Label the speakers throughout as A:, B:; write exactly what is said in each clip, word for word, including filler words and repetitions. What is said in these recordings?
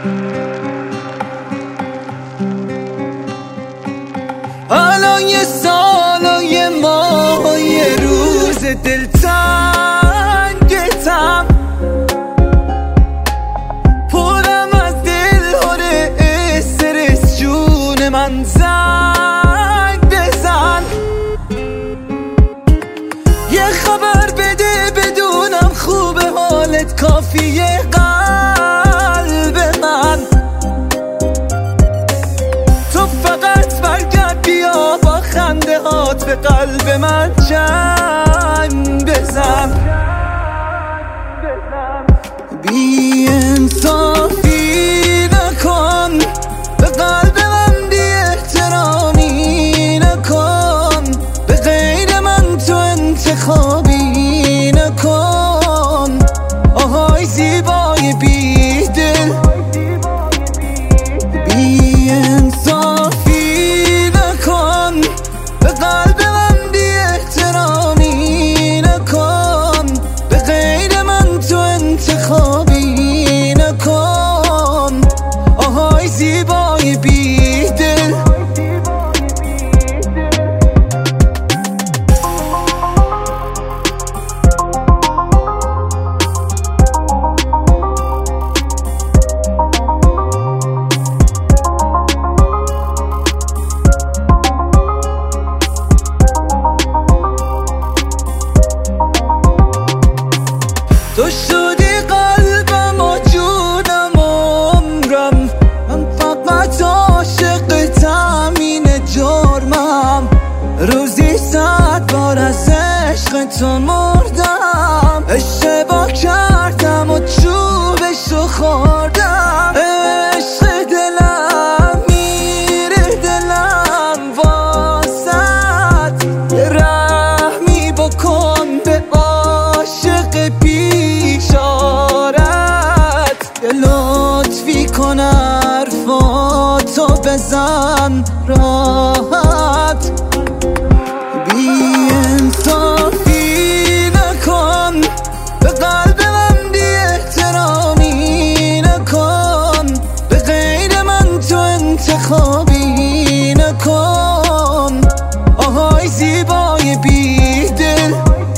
A: الان یه سال و یه ماه و یه روز دلتنگتم، پرم از دل هره استرس، جون من زنگ بزن، یه خبر بده بدونم خوبه حالت، کافیه قلب من، تو فقط برگرد بیا با خنده هات به قلب من چنگ بزن. بی انصافی نکن، به قلب من بی احترامی نکن، به غیر من تو انتخابی نکن، آهای زیبای بی دل. بی انصافی نکن، به قلب من بی احترامی نکن، به غیر من تو انتخابی نکن، آهای زیبای بی دل. تو شدی قلبم و جونم و عمرم، من فقط عاشقتم، اینه جرمم، روزی صد بار از عشق تو مردم، اشتباه کردم و چوبشو خوردم، عشق دلم میره دلم واسد، یه رحمی بکن به عاشق بیچارت، یه لطفی کن حرفاتو بزن راحت. بی انصافی نکن، به قلب من بی احترامی نکن، به غیر من تو انتخابی نکن، آهای زیبای بی دل.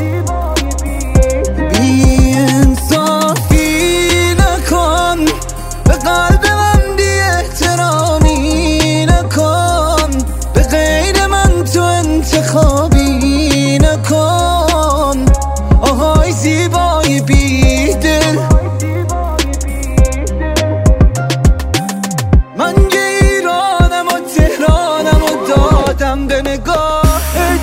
A: بی انصافی نکن، به قلب من بی احترامی نکن، به غیر من تو انتخابی نکن، آهای زیبای بی دل. من ایرانم و تهرانم و دادم به نگاهت،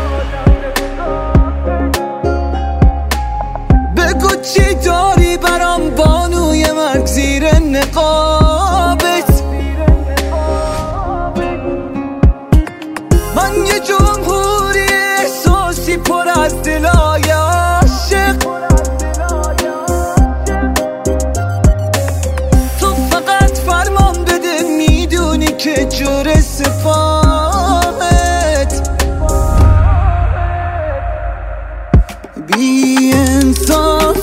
A: بگو چی داری برام بانوی مرگ زیر نقابت. من یه جمهوری احساسی پر از دلای عاشق، تو فقط فرمان بده میدونی که جور سپاهت. بی انصاف